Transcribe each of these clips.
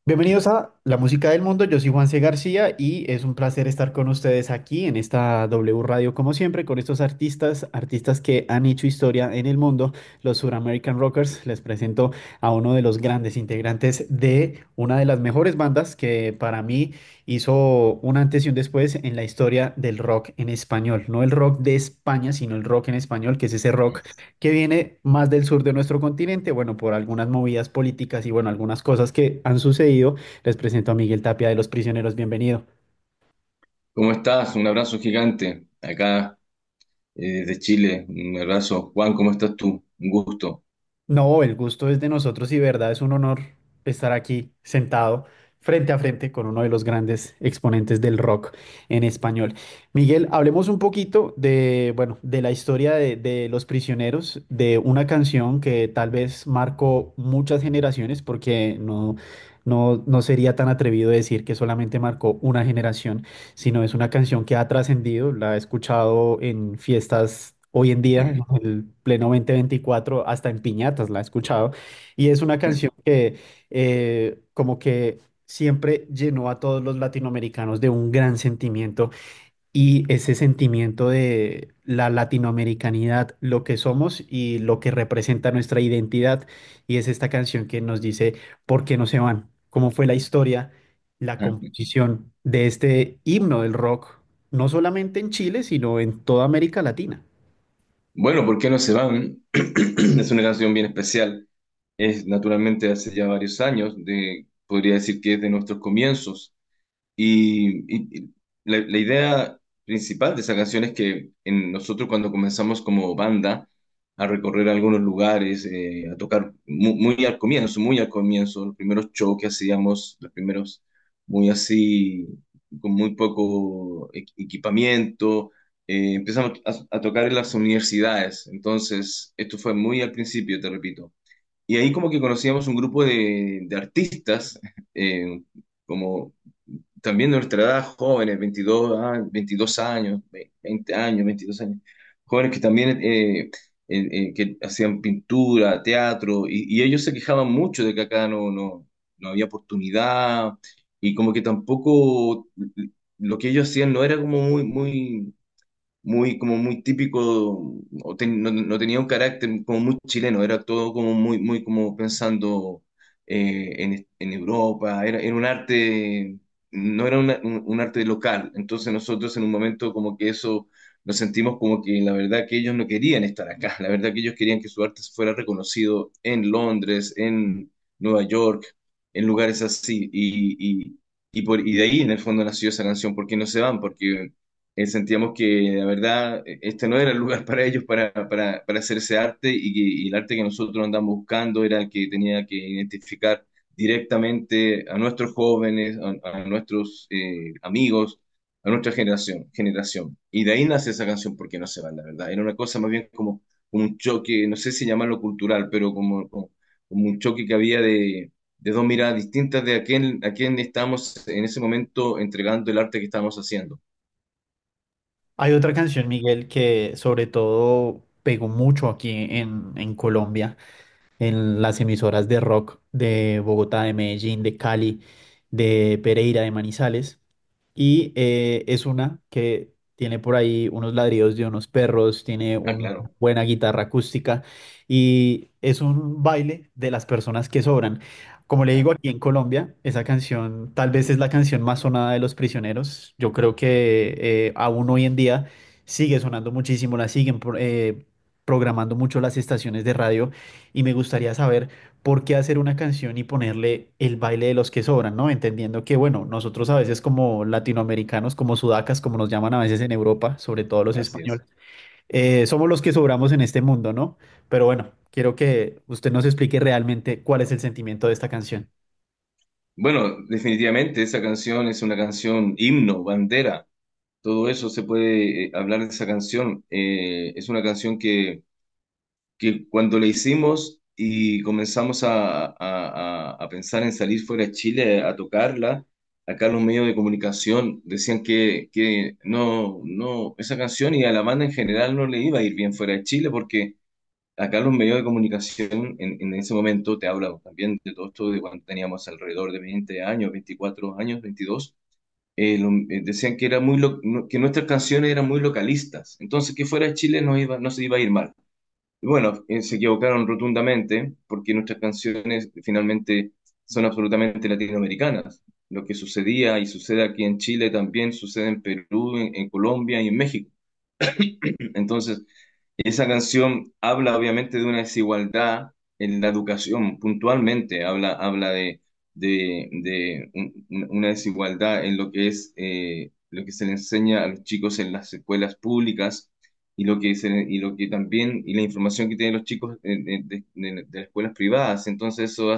Bienvenidos a La Música del Mundo, yo soy Juan C. García y es un placer estar con ustedes aquí en esta W Radio como siempre con estos artistas que han hecho historia en el mundo, los Sur American Rockers. Les presento a uno de los grandes integrantes de una de las mejores bandas que para mí hizo un antes y un después en la historia del rock en español, no el rock de España, sino el rock en español, que es ese rock que viene más del sur de nuestro continente, bueno, por algunas movidas políticas y bueno, algunas cosas que han sucedido. Les presento a Miguel Tapia de Los Prisioneros, bienvenido. ¿Cómo estás? Un abrazo gigante acá desde Chile. Un abrazo. Juan, ¿cómo estás tú? Un gusto. No, el gusto es de nosotros y verdad es un honor estar aquí sentado frente a frente con uno de los grandes exponentes del rock en español. Miguel, hablemos un poquito de, bueno, de la historia de Los Prisioneros, de una canción que tal vez marcó muchas generaciones, porque no sería tan atrevido decir que solamente marcó una generación, sino es una canción que ha trascendido, la he escuchado en fiestas. Hoy en día, en el pleno 2024 hasta en piñatas la he escuchado. Y es una canción que como que siempre llenó a todos los latinoamericanos de un gran sentimiento. Y ese sentimiento de la latinoamericanidad, lo que somos y lo que representa nuestra identidad. Y es esta canción que nos dice, ¿por qué no se van? ¿Cómo fue la historia, la composición de este himno del rock, no solamente en Chile, sino en toda América Latina? Bueno, ¿por qué no se van? Es una canción bien especial. Es naturalmente hace ya varios años, podría decir que es de nuestros comienzos. Y la idea principal de esa canción es que nosotros cuando comenzamos como banda a recorrer algunos lugares, a tocar muy al comienzo, los primeros shows que hacíamos, los primeros muy así, con muy poco equipamiento, empezamos a tocar en las universidades. Entonces, esto fue muy al principio, te repito. Y ahí como que conocíamos un grupo de artistas, eh, como también de nuestra edad, jóvenes, 22 años, 20 años, 22 años, jóvenes que también que hacían pintura, teatro, y ellos se quejaban mucho de que acá no había oportunidad, y como que tampoco lo que ellos hacían no era como como muy típico, no tenía un carácter como muy chileno, era todo como muy como pensando en Europa, era un arte, no era un arte local, entonces nosotros en un momento como que eso nos sentimos como que la verdad que ellos no querían estar acá, la verdad que ellos querían que su arte fuera reconocido en Londres, en Nueva York, en lugares así, y de ahí en el fondo nació esa canción, ¿por qué no se van? Porque sentíamos que la verdad este no era el lugar para ellos para hacer ese arte y el arte que nosotros andamos buscando era el que tenía que identificar directamente a nuestros jóvenes, a nuestros amigos, a nuestra generación. Y de ahí nace esa canción, ¿Por qué no se van? La verdad, era una cosa más bien como un choque, no sé si llamarlo cultural, pero como un choque que había de dos miradas distintas de a quién estamos en ese momento entregando el arte que estamos haciendo. Hay otra canción, Miguel, que sobre todo pegó mucho aquí en Colombia, en las emisoras de rock de Bogotá, de Medellín, de Cali, de Pereira, de Manizales. Y es una que tiene por ahí unos ladridos de unos perros, tiene Ah, una claro. buena guitarra acústica y es un baile de las personas que sobran. Como le digo, aquí en Colombia, esa canción tal vez es la canción más sonada de Los Prisioneros. Yo creo que aún hoy en día sigue sonando muchísimo, la siguen programando mucho las estaciones de radio y me gustaría saber por qué hacer una canción y ponerle el baile de los que sobran, ¿no? Entendiendo que, bueno, nosotros a veces como latinoamericanos, como sudacas, como nos llaman a veces en Europa, sobre todo los Así es. españoles, somos los que sobramos en este mundo, ¿no? Pero bueno, quiero que usted nos explique realmente cuál es el sentimiento de esta canción. Bueno, definitivamente esa canción es una canción himno, bandera. Todo eso se puede hablar de esa canción. Es una canción que cuando la hicimos y comenzamos a pensar en salir fuera de Chile a tocarla, acá los medios de comunicación decían que no, esa canción y a la banda en general no le iba a ir bien fuera de Chile porque acá los medios de comunicación en ese momento, te hablo también de todo esto de cuando teníamos alrededor de 20 años, 24 años, 22, decían que, que nuestras canciones eran muy localistas, entonces que fuera de Chile no se iba a ir mal. Y bueno, se equivocaron rotundamente porque nuestras canciones finalmente son absolutamente latinoamericanas. Lo que sucedía y sucede aquí en Chile también sucede en Perú, en Colombia y en México. Entonces, esa canción habla obviamente de una desigualdad en la educación, puntualmente habla de una desigualdad en lo que es lo que se le enseña a los chicos en las escuelas públicas y lo que también, y la información que tienen los chicos de las escuelas privadas. Entonces eso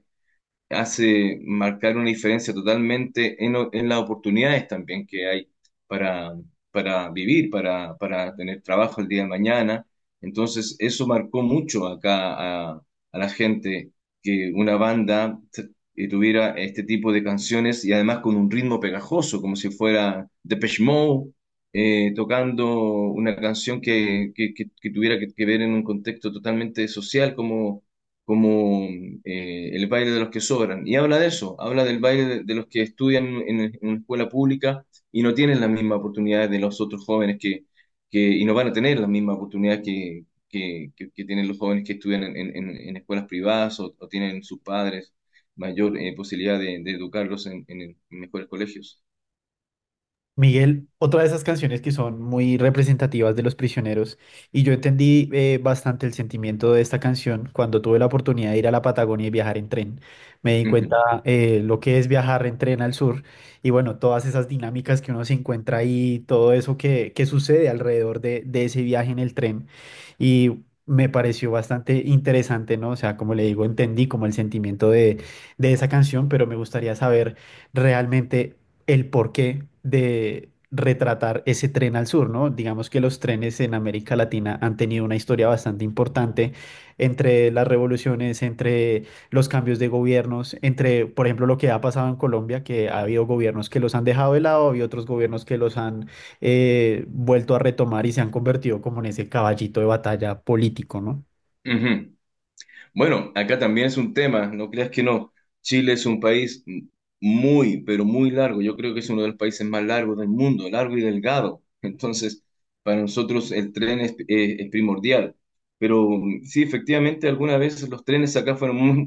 hace marcar una diferencia totalmente en las oportunidades también que hay para, para vivir, para tener trabajo el día de mañana. Entonces, eso marcó mucho acá a la gente que una banda tuviera este tipo de canciones y además con un ritmo pegajoso, como si fuera Depeche Mode. Tocando una canción que tuviera que ver en un contexto totalmente social como el baile de los que sobran. Y habla de eso, habla del baile de los que estudian en una escuela pública y no tienen las mismas oportunidades de los otros jóvenes y no van a tener las mismas oportunidades que tienen los jóvenes que estudian en escuelas privadas o tienen sus padres mayor posibilidad de educarlos en mejores colegios. Miguel, otra de esas canciones que son muy representativas de los prisioneros, y yo entendí bastante el sentimiento de esta canción cuando tuve la oportunidad de ir a la Patagonia y viajar en tren. Me di cuenta Ujú, lo que es viajar en tren al sur y bueno, todas esas dinámicas que uno se encuentra ahí, todo eso que sucede alrededor de ese viaje en el tren. Y me pareció bastante interesante, ¿no? O sea, como le digo, entendí como el sentimiento de esa canción, pero me gustaría saber realmente el porqué de retratar ese tren al sur, ¿no? Digamos que los trenes en América Latina han tenido una historia bastante importante entre las revoluciones, entre los cambios de gobiernos, entre, por ejemplo, lo que ha pasado en Colombia, que ha habido gobiernos que los han dejado de lado y otros gobiernos que los han vuelto a retomar y se han convertido como en ese caballito de batalla político, ¿no? ujú. Bueno, acá también es un tema, no creas que no. Chile es un país muy, pero muy largo. Yo creo que es uno de los países más largos del mundo, largo y delgado. Entonces, para nosotros el tren es primordial. Pero sí, efectivamente, algunas veces los trenes acá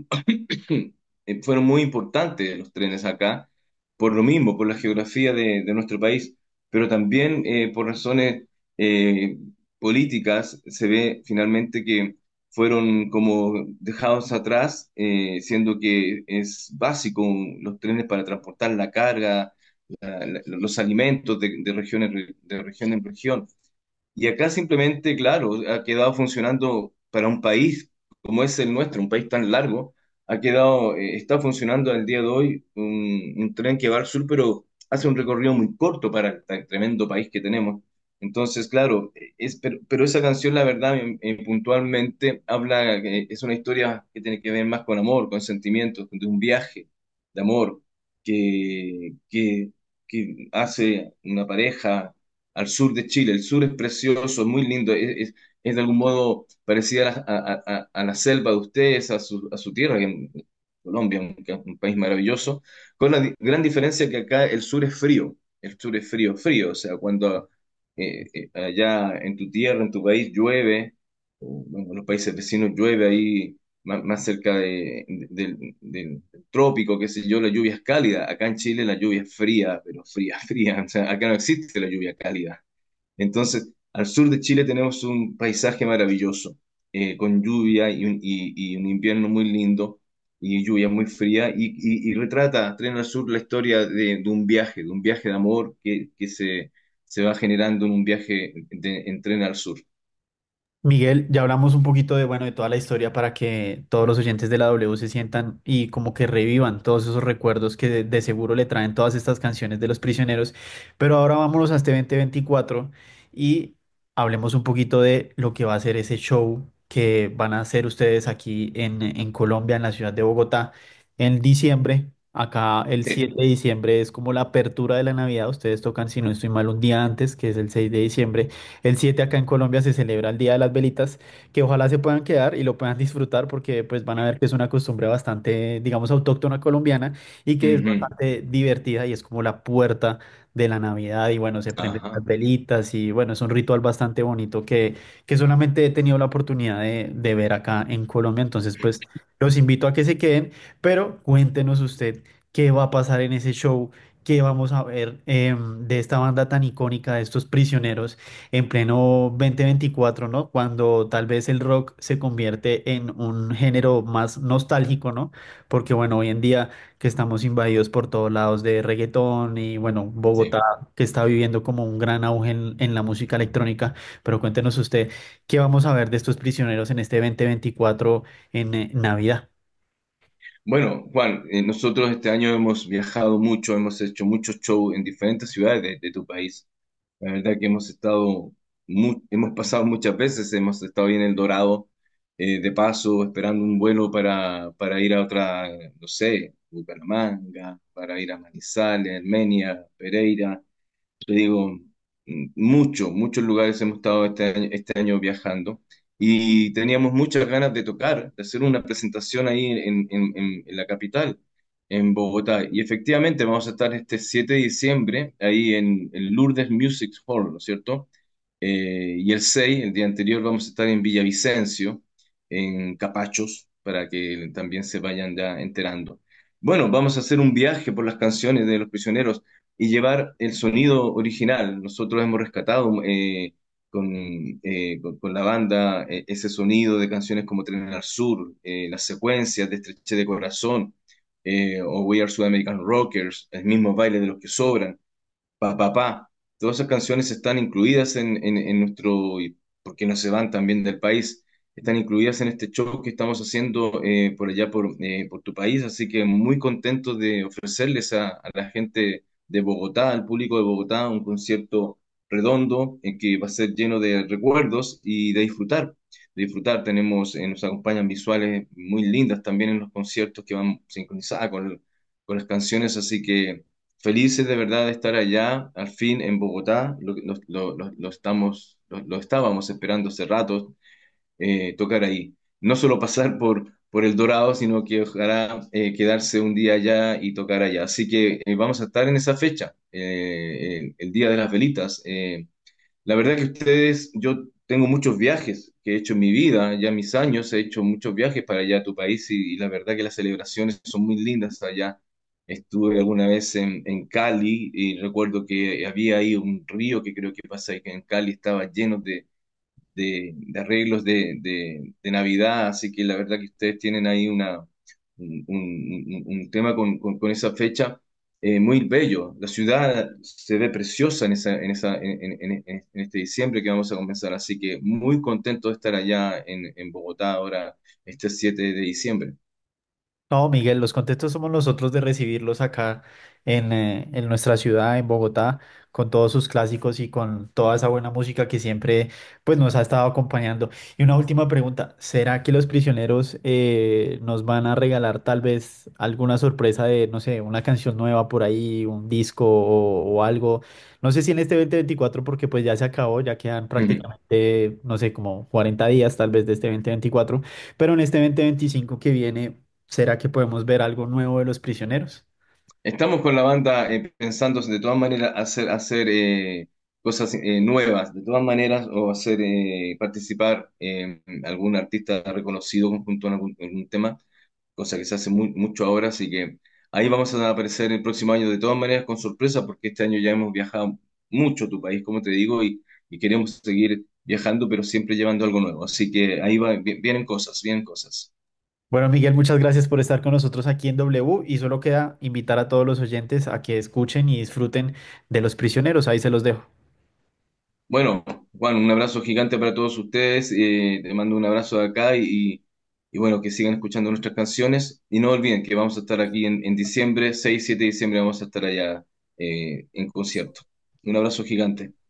fueron muy importantes, los trenes acá, por lo mismo, por la geografía de nuestro país, pero también por razones eh, políticas se ve finalmente que fueron como dejados atrás, siendo que es básico los trenes para transportar la carga, los alimentos de región en región. Y acá simplemente, claro, ha quedado funcionando para un país como es el nuestro, un país tan largo, está funcionando al día de hoy un tren que va al sur, pero hace un recorrido muy corto para el tremendo país que tenemos. Entonces, claro, pero esa canción, la verdad, puntualmente habla, es una historia que tiene que ver más con amor, con sentimientos, de un viaje de amor que, que, que hace una pareja al sur de Chile. El sur es precioso, es muy lindo, es de algún modo parecida a la selva de ustedes, a su tierra, que es Colombia, que es un país maravilloso, con la gran diferencia que acá el sur es frío, el sur es frío, frío, o sea, cuando allá en tu tierra, en tu país llueve, o bueno, en los países vecinos llueve ahí más cerca del trópico, qué sé yo, la lluvia es cálida. Acá en Chile la lluvia es fría, pero fría, fría. O sea, acá no existe la lluvia cálida. Entonces, al sur de Chile tenemos un paisaje maravilloso, con lluvia y un invierno muy lindo y lluvia muy fría, y retrata Tren al Sur la historia de un viaje de amor que se va generando en un viaje en Tren al Sur. Miguel, ya hablamos un poquito de, bueno, de toda la historia para que todos los oyentes de la W se sientan y como que revivan todos esos recuerdos que de seguro le traen todas estas canciones de los prisioneros. Pero ahora vámonos a este 2024 y hablemos un poquito de lo que va a ser ese show que van a hacer ustedes aquí en Colombia, en la ciudad de Bogotá, en diciembre. Acá el Sí. 7 de diciembre es como la apertura de la Navidad. Ustedes tocan, si no estoy mal, un día antes, que es el 6 de diciembre. El 7 acá en Colombia se celebra el Día de las Velitas, que ojalá se puedan quedar y lo puedan disfrutar porque pues van a ver que es una costumbre bastante, digamos, autóctona colombiana y que es Ujú. bastante divertida y es como la puerta de la Navidad y bueno, se prenden las Ajá. velitas y bueno, es un ritual bastante bonito que solamente he tenido la oportunidad de ver acá en Colombia. Entonces, pues los invito a que se queden, pero cuéntenos usted qué va a pasar en ese show, qué vamos a ver de esta banda tan icónica, de estos prisioneros en pleno 2024, ¿no? Cuando tal vez el rock se convierte en un género más nostálgico, ¿no? Porque bueno, hoy en día que estamos invadidos por todos lados de reggaetón y bueno, Bogotá Sí. que está viviendo como un gran auge en la música electrónica, pero cuéntenos usted qué vamos a ver de estos prisioneros en este 2024 en Navidad. Bueno, Juan, nosotros este año hemos viajado mucho, hemos hecho muchos shows en diferentes ciudades de tu país. La verdad que hemos estado, hemos pasado muchas veces, hemos estado ahí en El Dorado, de paso, esperando un vuelo para ir a otra, no sé, Bucaramanga, para ir a Manizales, Armenia, Pereira. Te digo, muchos lugares hemos estado este año viajando y teníamos muchas ganas de tocar, de hacer una presentación ahí en la capital, en Bogotá. Y efectivamente vamos a estar este 7 de diciembre ahí en Lourdes Music Hall, ¿no es cierto? Y el 6, el día anterior, vamos a estar en Villavicencio, en Capachos, para que también se vayan ya enterando. Bueno, vamos a hacer un viaje por las canciones de Los Prisioneros y llevar el sonido original. Nosotros hemos rescatado con la banda ese sonido de canciones como Tren al Sur, las secuencias de Estreche de Corazón o We Are Sudamerican Rockers, el mismo baile de los que sobran. Pa. Todas esas canciones están incluidas en nuestro, y porque no se van también del país, están incluidas en este show que estamos haciendo por allá por tu país, así que muy contentos de ofrecerles a la gente de Bogotá, al público de Bogotá, un concierto redondo que va a ser lleno de recuerdos y de disfrutar. De disfrutar, tenemos, nos acompañan visuales muy lindas también en los conciertos que van sincronizadas con las canciones, así que felices de verdad de estar allá, al fin en Bogotá, lo estábamos esperando hace rato, tocar ahí. No solo pasar por El Dorado, sino que ojalá quedarse un día allá y tocar allá. Así que vamos a estar en esa fecha, el Día de las Velitas. La verdad que ustedes, yo tengo muchos viajes que he hecho en mi vida, ya mis años he hecho muchos viajes para allá a tu país y la verdad que las celebraciones son muy lindas allá. Estuve alguna vez en Cali y recuerdo que había ahí un río que creo que pasa ahí que en Cali estaba lleno de arreglos de Navidad, así que la verdad que ustedes tienen ahí un tema con esa fecha muy bello. La ciudad se ve preciosa en este diciembre que vamos a comenzar, así que muy contento de estar allá en Bogotá ahora este 7 de diciembre. No, Miguel, los contentos somos nosotros de recibirlos acá en nuestra ciudad, en Bogotá, con todos sus clásicos y con toda esa buena música que siempre pues, nos ha estado acompañando. Y una última pregunta, ¿será que los prisioneros nos van a regalar tal vez alguna sorpresa de, no sé, una canción nueva por ahí, un disco o algo? No sé si en este 2024 porque pues ya se acabó, ya quedan Ujú. prácticamente, no sé, como 40 días tal vez de este 2024, pero en este 2025 que viene. ¿Será que podemos ver algo nuevo de los prisioneros? Estamos con la banda pensando de todas maneras hacer cosas nuevas, de todas maneras, o hacer participar algún artista reconocido junto a algún tema, cosa que se hace mucho ahora, así que ahí vamos a aparecer el próximo año de todas maneras con sorpresa, porque este año ya hemos viajado mucho a tu país, como te digo, y queremos seguir viajando, pero siempre llevando algo nuevo. Así que ahí vienen cosas, vienen cosas. Bueno, Miguel, muchas gracias por estar con nosotros aquí en W y solo queda invitar a todos los oyentes a que escuchen y disfruten de Los Prisioneros. Ahí se los dejo. Bueno, Juan, un abrazo gigante para todos ustedes. Te mando un abrazo de acá y bueno, que sigan escuchando nuestras canciones. Y no olviden que vamos a estar aquí en diciembre, 6 7 de diciembre, vamos a estar allá en concierto. Un abrazo gigante.